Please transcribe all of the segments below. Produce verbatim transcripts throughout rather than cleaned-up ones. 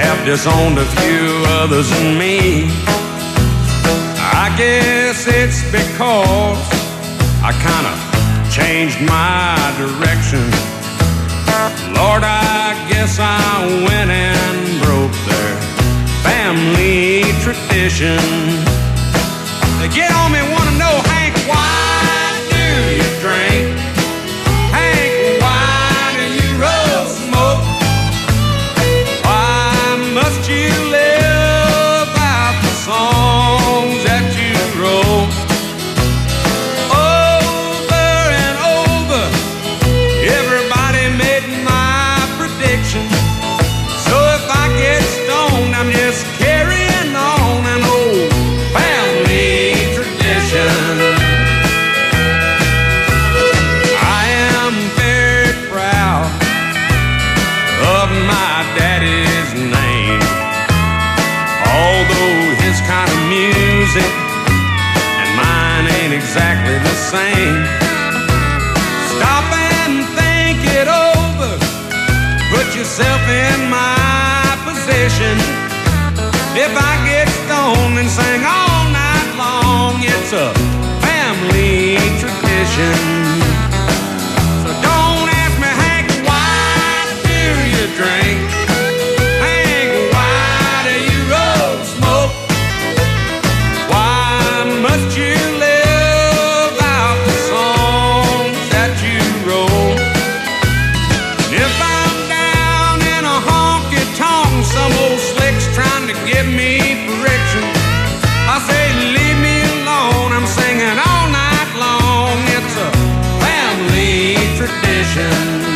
have disowned a few others than me. I guess it's because I kind of changed my direction. Lord, I guess I went and broke their family tradition. They get on me, want to know, Hank, why do you drink? Hank, why do you roll smoke? Why must you live out the songs that you wrote? Over and over, everybody made my prediction. So if I get stoned, I'm just carrying on an old family tradition. I am very proud of my daddy's name, although his kind of music and mine ain't exactly the same. Stop and think it over, put yourself in my position. If I get stoned and sing all night long, it's a family tradition. So don't ask me, Hank, why do you drink? Hank, why do you roll smoke? Why must you live out the songs that you wrote? If I'm down in a honky-tonk, some old slick's trying to give me friction, I say, leave me alone, I'm singing all night long. It's a family tradition.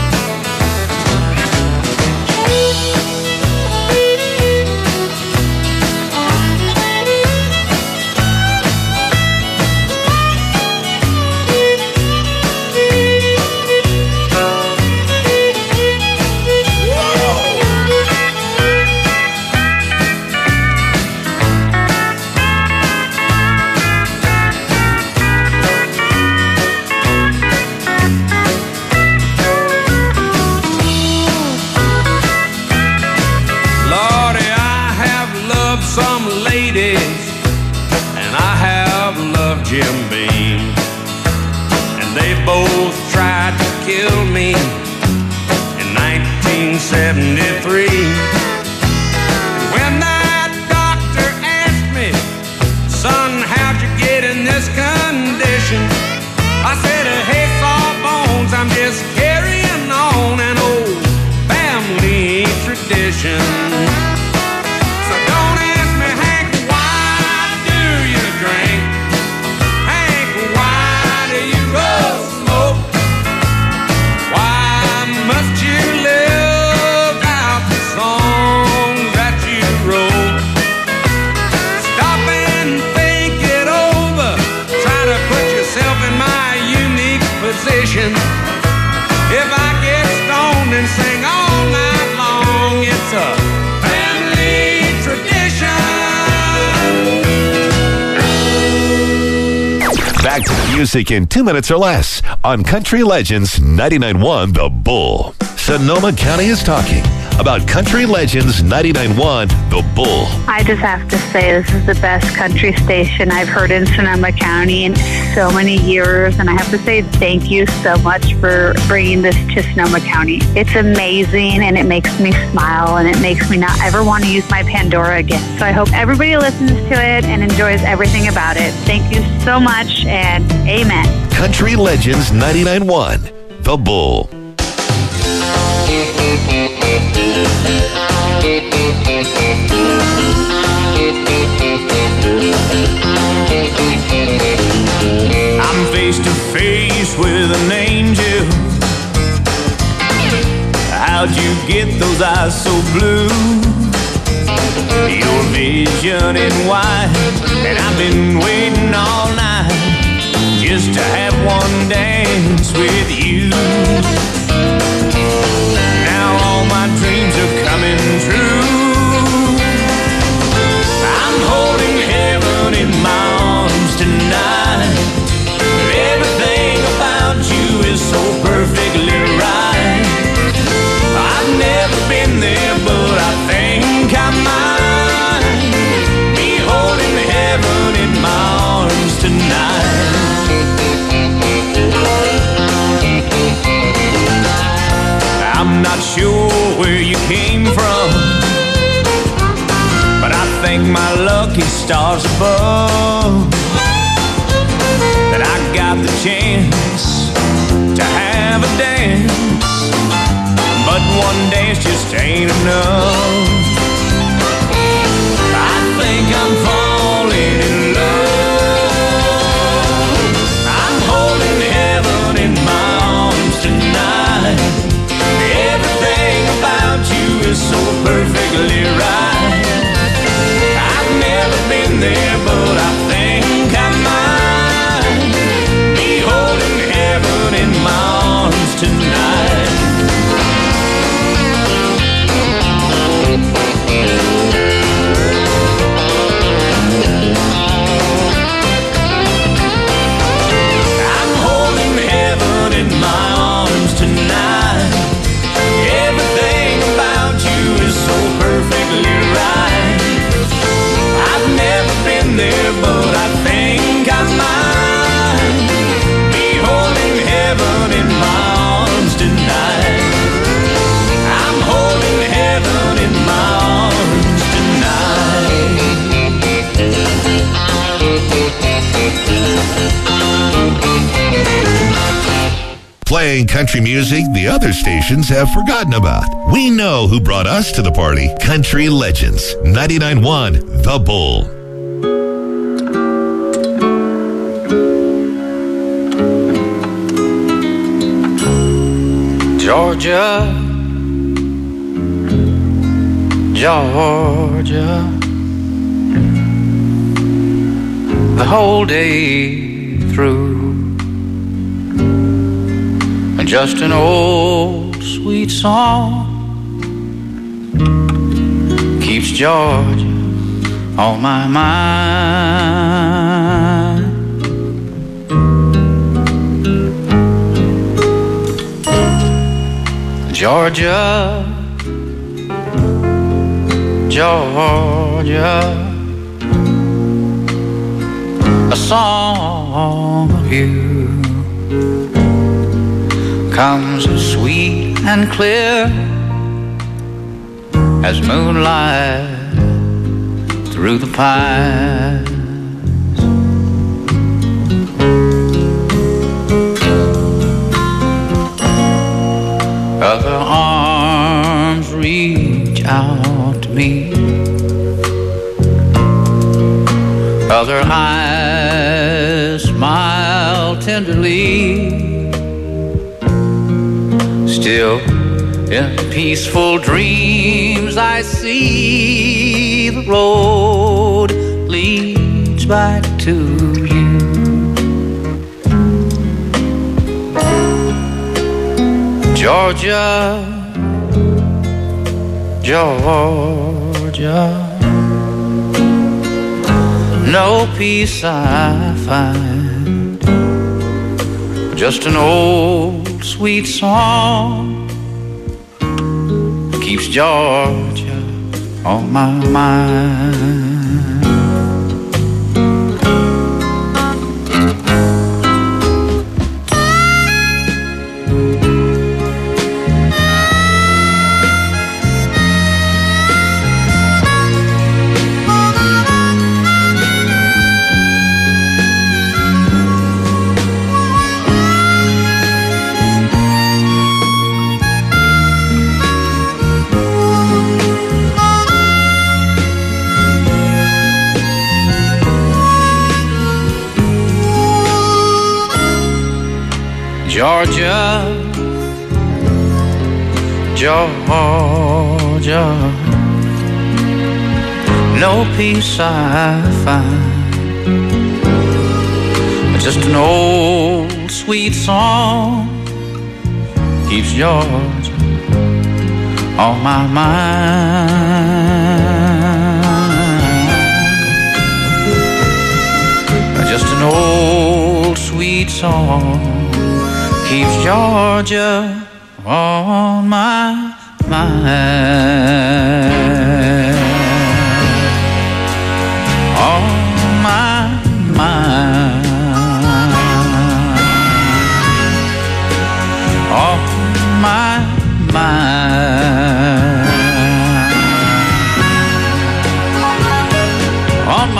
Lordy, I have loved some ladies, and I have loved Jim Beam, and they both tried to kill me in nineteen seventy-three. And when that doctor asked me, son, how'd you get in this condition? I said, hey, Sawbones, I'm just carrying on an old family tradition. So don't ask me, Hank, why do you drink? Hank, why do you roll smoke? Why must you live out the songs that you wrote? Stop and think it over, try to put yourself in my unique position. If I get stoned and sing all night long, it's a family tradition. Back to the music in two minutes or less on Country Legends ninety-nine point one The Bull. Sonoma County is talking about Country Legends ninety-nine point one The Bull. I just have to say this is the best country station I've heard in Sonoma County in so many years, and I have to say thank you so much for bringing this to Sonoma County. It's amazing, and it makes me smile, and it makes me not ever want to use my Pandora again. So I hope everybody listens to it and enjoys everything about it. Thank you so much, and amen. Country Legends ninety-nine point one The Bull. I'm face to face with an angel. How'd you get those eyes so blue? Your vision in white, and I've been waiting all night just to have one dance with you. Now all my dreams are coming true. I'm holding heaven in my arms tonight. Everything about you is so perfectly right. I've never been there, but I think lucky stars above that I got the chance to have a dance, but one dance just ain't enough. I think I'm falling in love. I'm holding heaven in my arms tonight. Everything about you is so perfectly right. I've never been there, but I think I might be holding heaven in my arms tonight. I'm holding heaven in my arms tonight. Everything about you is so perfectly right. I've never been there, but I think I might be holding heaven in my arms tonight. I'm holding heaven in my arms tonight. Playing country music the other stations have forgotten about. We know who brought us to the party. Country Legends, ninety-nine point one The Bull. Georgia, Georgia, the whole day through, just an old sweet song keeps Georgia on my mind. Georgia, Georgia, a song of you comes as sweet and clear as moonlight through the pines. Other arms reach out to me, other eyes smile tenderly. Still, in peaceful dreams, I see the road leads back to you. Georgia, Georgia, no peace I find, just an old sweet song keeps Georgia on my mind. Georgia, Georgia, no peace I find, just an old sweet song keeps Georgia on my mind. Just an old sweet song keeps Georgia on my mind. On my mind. On my mind. On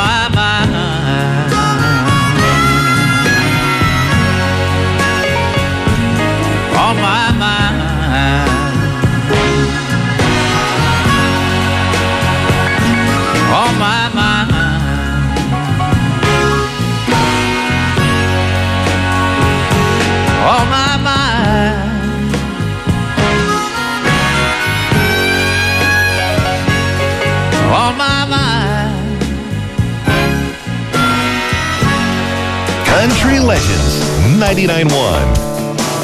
Country Legends ninety-nine point one.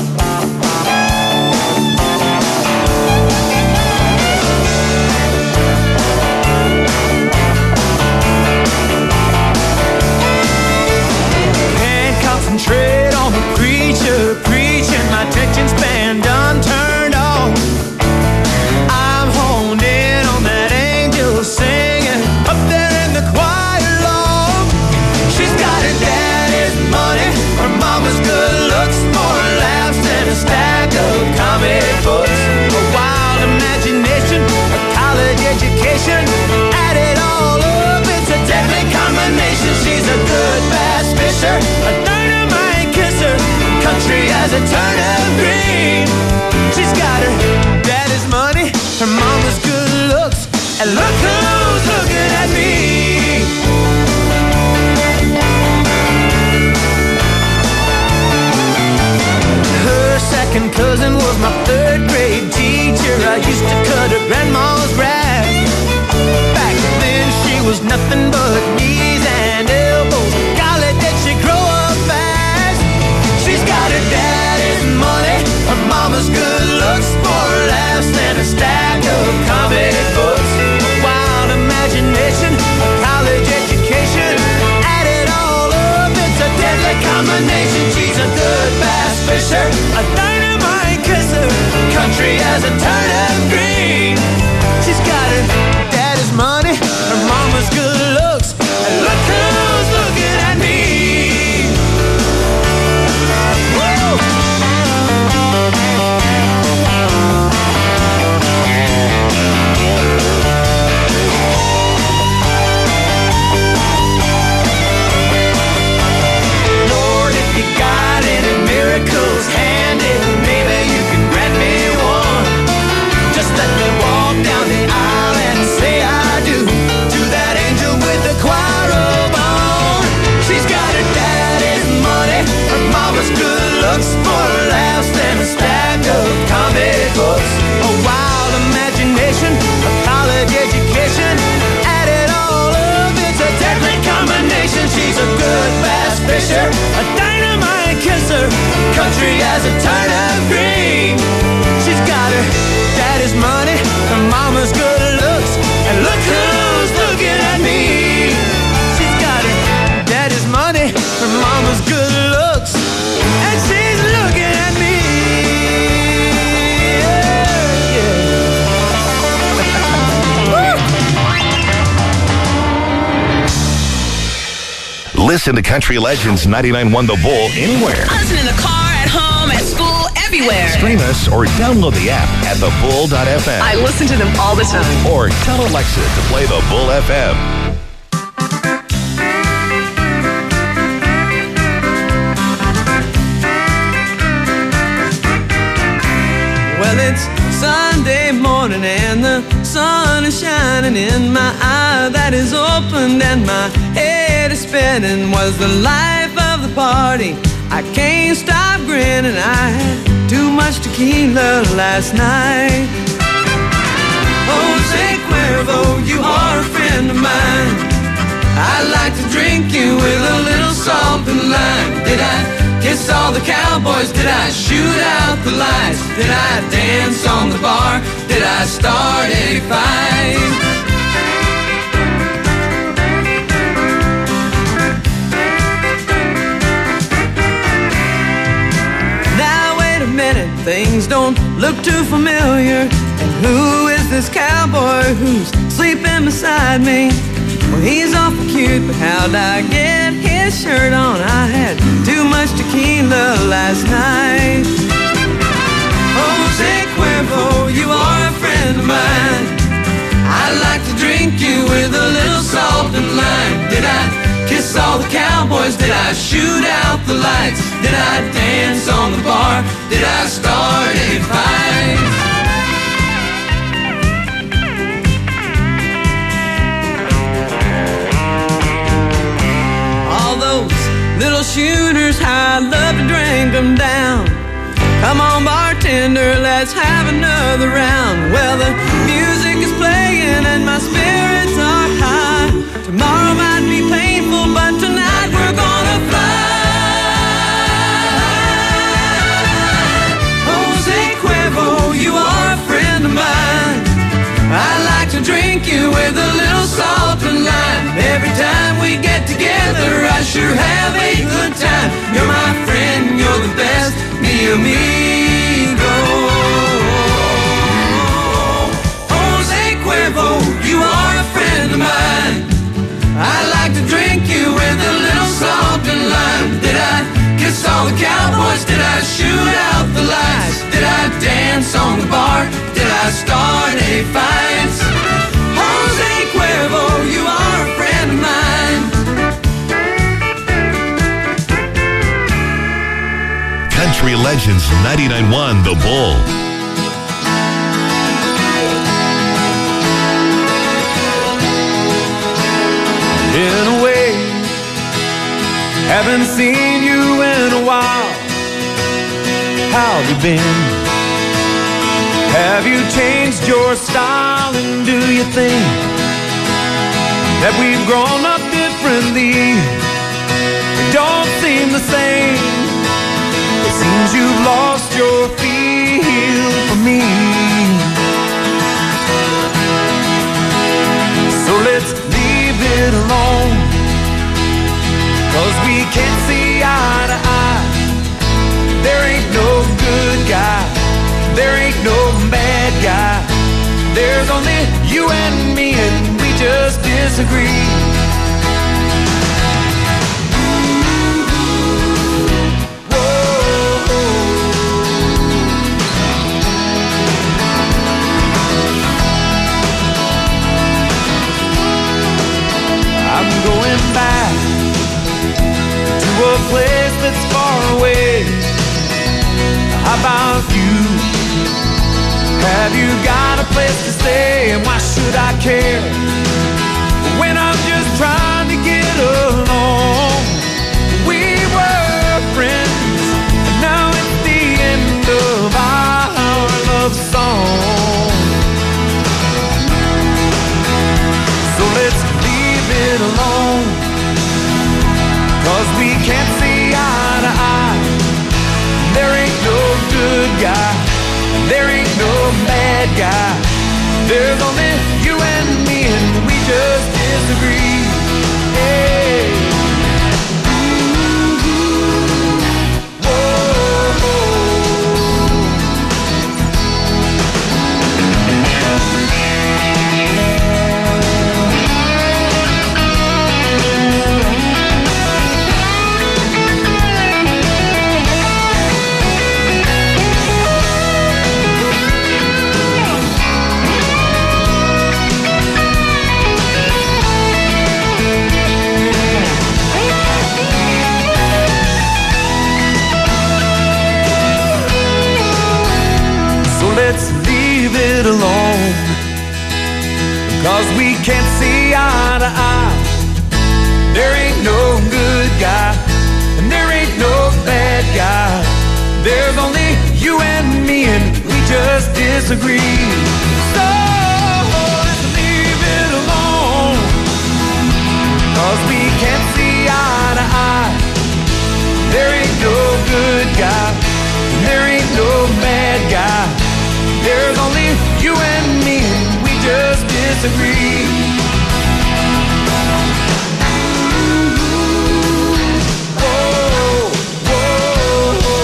Concentrate on the preacher preaching, my attention span done turned off. I'm honed in on that angel singing up there in the choir loft. She's got her daddy's money, her mama's good looks, more laughs than a stack of comic books. A wild imagination, a college education, add it all up, it's a deadly combination. She's a good bass fisher, a dynamite kisser, country as a turnip green. She's got her daddy's money, her mama's good looks, and look who's looking at me. Her second cousin was my third grade teacher. I used to cut her grandma's grass. Back then she was nothing but knees and elbows. Golly, did she grow up fast? She's got her daddy's money, her mama's good looks, more laughs than a stack of comic books. A wild imagination, a college education, add it all up, it's a deadly combination. She's a good bass fisher, a dynamite kisser, country as a turnip green. She's got her daddy's money, her mama's good looks, and look who's looking at me. Woo! Lord, if you got any miracles handy, maybe you can grant me one. Just let me walk down the aisle and say I do to that angel with the choir robe on. She's got her daddy's money, her mama's good looks, more laughs than a stack of comic books. A wild imagination, a college education, add it all up, it's a deadly combination. She's a good bass fisher, a dynamite kisser, country as a turnip green. She's got her daddy's money, her mama's good looks, and look who's looking at me. She's got her daddy's money, her mama's good looks, and she's looking at me. Yeah, Yeah. Listen to Country Legends ninety-nine point one The Bull anywhere. Listen in the car, at home, at school, everywhere. Stream us or download the app at the bull dot f m. I listen to them all the time. Or tell Alexa to play the Bull F M. Well, it's Sunday morning and the sun is shining in my eye that is opened and my head is spinning. Was the life of the party, I can't stop grinning. I had too much tequila last night. Jose Cuervo, you are a friend of mine. I like to drink you with a little salt and lime. Did I kiss all the cowboys? Did I shoot out the lights? Did I dance on the bar? Did I start a fight? Things don't look too familiar. And who is this cowboy who's sleeping beside me? Well, he's awful cute, but how'd I get his shirt on? I had too much tequila last night. Jose Cuervo, you are a friend of mine. I like to drink you with a little salt and lime. Did I kiss all the cowboys? Did I shoot out the lights? Did I dance on the bar? Did I start a fight? All those little shooters, how I love to drink them down. Come on, bartender, let's have another round. Well, the music is playing and my spirits are high. Tomorrow might be painful, but tonight we're gonna fly. with a little salt and lime. Every time we get together, I sure have a good time. You're my friend, you're the best, mi amigo. Jose Cuervo, you are a friend of mine. I like to drink you with a little salt and lime. Did I kiss all the cowboys? Did I shoot out the lights? Did I dance on the bar? Did I start any fights? Jose Cuervo, you are a friend of mine. Country Legends ninety-nine point one The Bull. In a way, haven't seen you in a while. How have you been? Have you changed your style? And do you think that we've grown up differently? We don't seem the same. It seems you've lost your feel for me. So let's leave it alone, 'cause we can't see eye to eye. There ain't no good guy, there ain't no bad guy. There's only you and me, and we just disagree. I'm going back to a place that's far away. How about you? Have you got a place to stay? And why should I care when I'm just trying to get along? We were friends, and now it's the end of our love song. So let's leave it alone, 'cause we can't see eye to eye. There ain't no good guy, there ain't no bad guy. There's only you and me, and we just disagree. Hey. Let's leave it alone, 'cause we can't see eye to eye. There ain't no good guy, and there ain't no bad guy. There's only you and me, and we just disagree. So let's leave it alone, 'cause we can't see eye to eye. There ain't no good guy, and there ain't no bad guy. There's only you and me, and we just disagree. Whoa, whoa, whoa.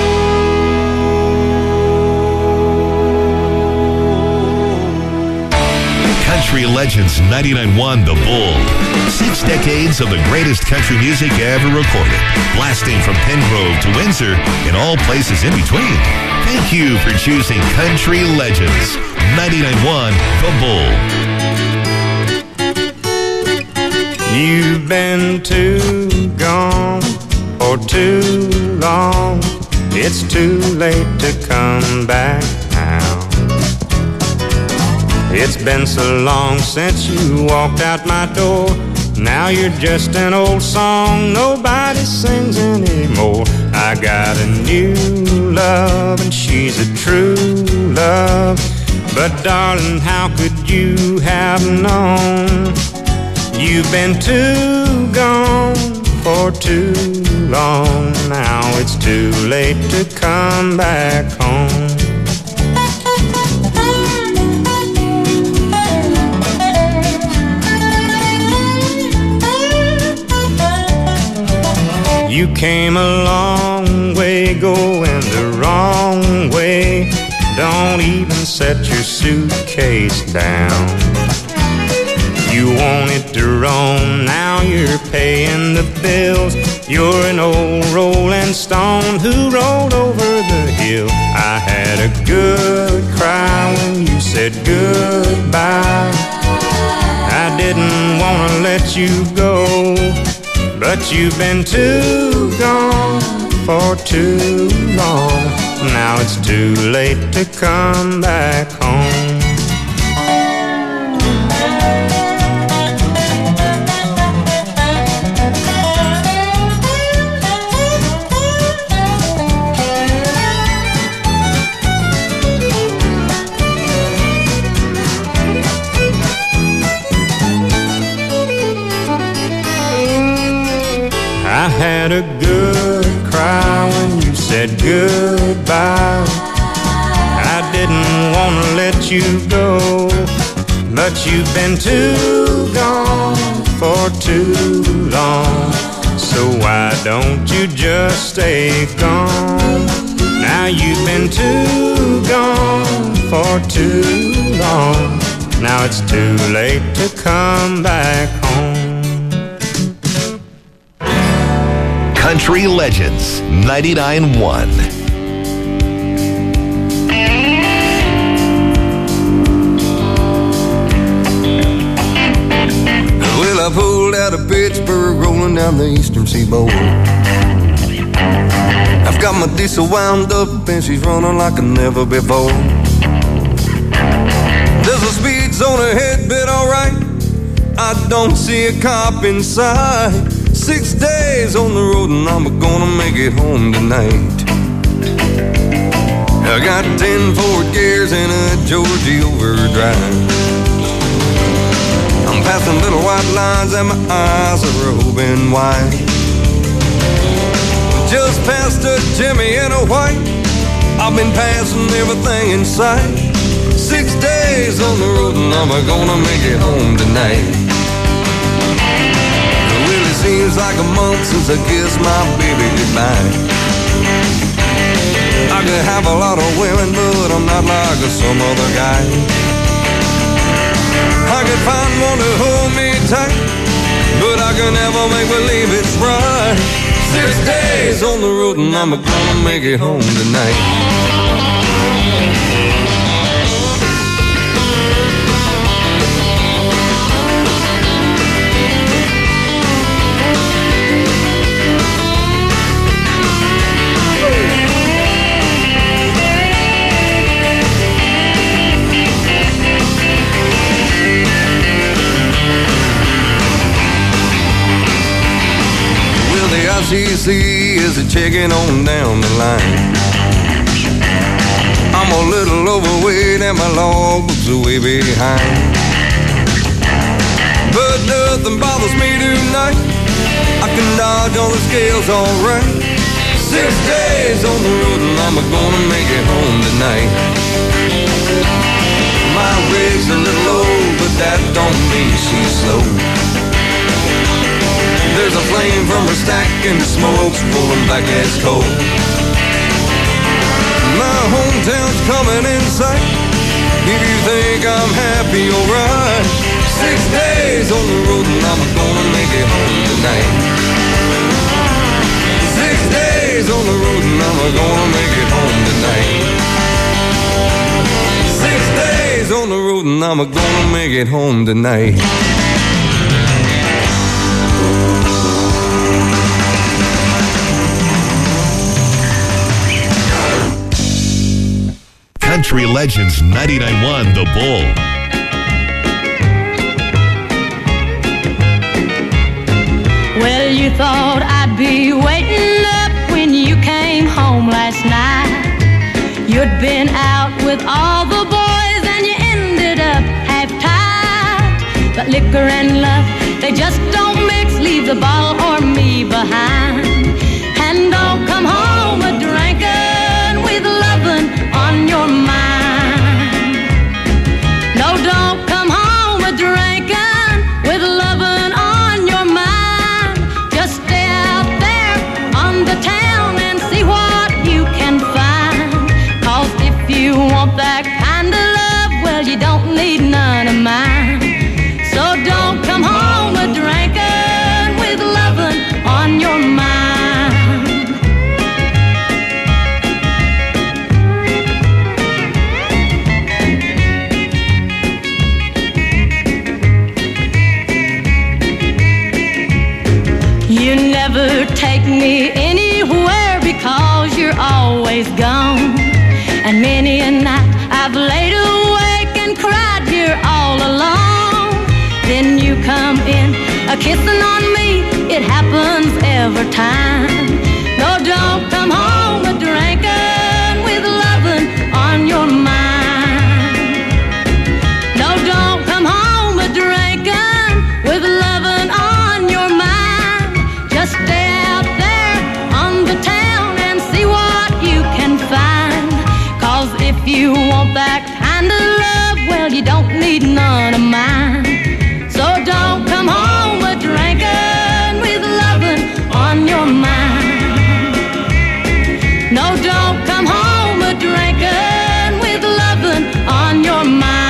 Country Legends ninety-nine point one The Bull. Six decades of the greatest country music ever recorded, blasting from Pengrove to Windsor and all places in between. Thank you for choosing Country Legends ninety-nine point one The Bull. You've been too gone for too long. It's too late to come back now. It's been so long since you walked out my door. Now you're just an old song nobody sings anymore. I got a new love, and she's a true love. But darling, how could you have known? You've been too gone for too long. Now it's too late to come back home. You came a long way going the wrong way. Don't even set your suitcase down. You wanted to roam, now you're paying the bills. You're an old rolling stone who rolled over the hill. I had a good cry when you said goodbye. I didn't want to let you go, but you've been too gone for too long. Now it's too late to come back home. I had a good cry when you said goodbye. I didn't want to let you go, but you've been too gone for too long. So why don't you just stay gone? Now you've been too gone for too long. Now it's too late to come back home. Country Legends ninety-nine point one. Well, I pulled out of Pittsburgh, rolling down the eastern seaboard. I've got my diesel wound up and she's running like never before. There's a speed zone ahead, but alright, I don't see a cop inside. Six days on the road and I'm gonna make it home tonight. I got ten Ford gears and a Georgia overdrive. I'm passing little white lines and my eyes are open wide. Just past a Jimmy and a white, I've been passing everything in sight. Six days on the road and I'm gonna make it home tonight. Seems like a month since I kissed my baby goodbye. I could have a lot of women, but I'm not like some other guy. I could find one to hold me tight, but I can never make believe it's right. Six days on the road and I'm gonna make it home tonight. I C C is a checking on down the line. I'm a little overweight and my logbook's way behind, but nothing bothers me tonight. I can dodge on the scales alright. Six days on the road and I'm gonna make it home tonight. My rig's a little low, but that don't mean she's slow. There's a flame from her stack and the smoke's pulling back as coal. My hometown's coming in sight. If you think I'm happy, alright. Six days on the road and I'm gonna make it home tonight. Six days on the road and I'm gonna make it home tonight. Six days on the road and I'm gonna make it home tonight. Country Legends ninety-nine point one The Bull. Well, you thought I'd be waiting up when you came home last night. You'd been out with all the boys and you ended up half-tied. But liquor and love, they just don't mix. Leave the ball or me behind. And don't come home a drinking with lovin' on your mind. No, don't come home a drinking with lovin' on your mind. Just stay out there never take me anywhere because you're always gone. And many a night I've laid awake and cried here all alone. Then you come in, a kissing on me, it happens every time. No, don't come home a drinking with loving on your mind. No, don't come home a drinking with loving on your mind. Just stay out there on the town and see what you can find. Cause if you want that kind of love, well, you don't need none of mine. So don't come home a drinking with loving on your mind. No, don't come home a drinking with loving on your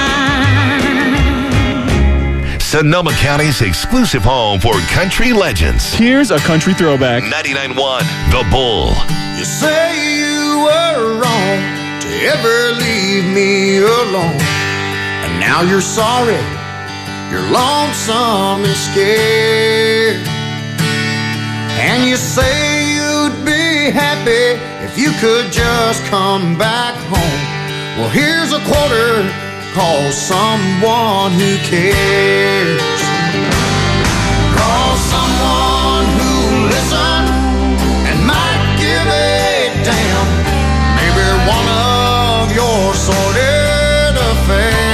mind. Sonoma County's exclusive home for country legends. Here's a country throwback. ninety-nine point one The Bull. You say you were wrong to ever leave me alone, and now you're sorry. You're lonesome and scared, and you say you'd be happy if you could just come back home. Well, here's a quarter, call someone who cares. Call someone who'll listen and might give a damn. Maybe one of your sordid affairs.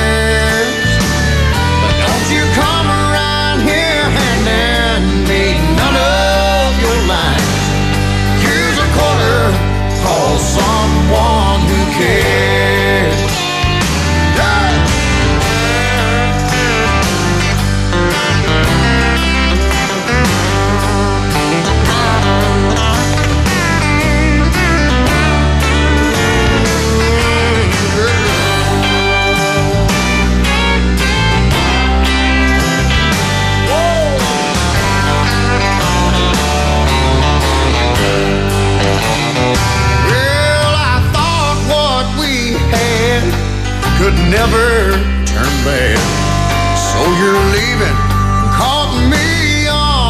You come around here handing me none of your lines. Here's a quarter, call someone who cares. Could never turn bad, so you're leaving, caught me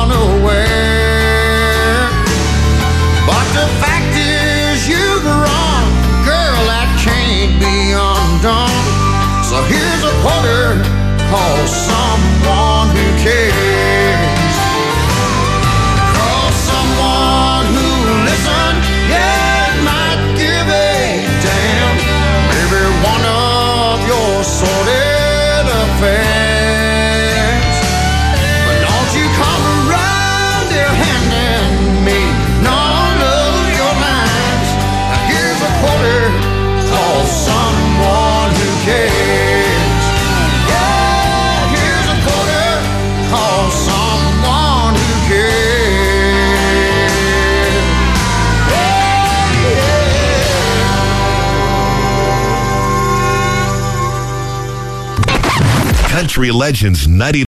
unaware. But the fact is you've wrong, girl, that can't be undone. So here's a quarter, call someone who cares. Call someone who'll listen, yeah, might give a damn. Maybe one of your sordid affairs. But don't you come around here handing me none of your lines. Now here's a quarter, call someone who cares. Yeah, here's a quarter, call someone who cares. Yeah, yeah. Country Legends ninety.